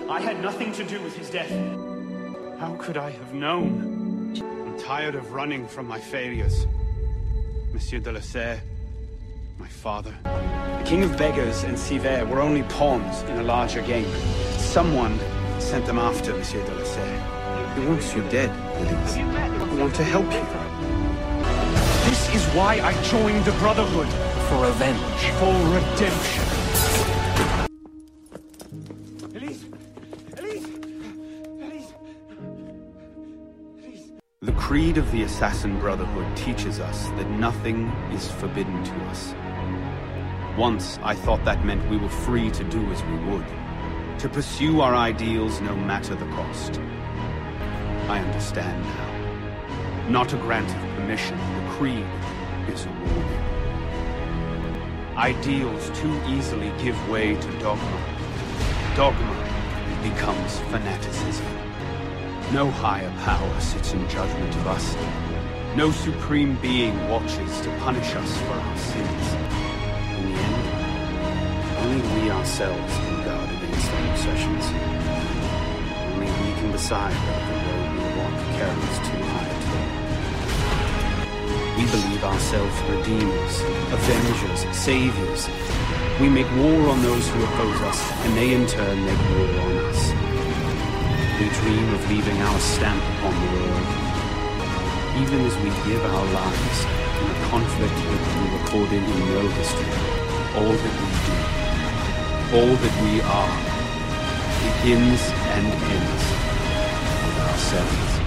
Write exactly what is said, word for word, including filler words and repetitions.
I had nothing to do with his death. How could I have known? I'm tired of running from my failures. Monsieur de la Serre, my father. The King of Beggars and Sivert were only pawns in a larger game. Someone sent them after Monsieur de la Serre. He wants you dead, Elise. I want to help you. This is why I joined the Brotherhood. For revenge. For redemption. Elise! Elise! Elise! Elise! The creed of the Assassin Brotherhood teaches us that nothing is forbidden to us. Once, I thought that meant we were free to do as we would. To pursue our ideals no matter the cost. I understand now. Not a grant of permission, the creed is a warning. Ideals too easily give way to dogma. Dogma becomes fanaticism. No higher power sits in judgment of us. No supreme being watches to punish us for our sins. In the end, only we ourselves can guard against our obsessions. Only we can decide whether the road we walk carries too high a toll. We believe ourselves redeemers, avengers, saviors. We make war on those who oppose us, and they in turn make war on us. We dream of leaving our stamp upon the world, even as we give our lives in a conflict that will be recorded in no history. All that we do, all that we are, begins and ends with ourselves.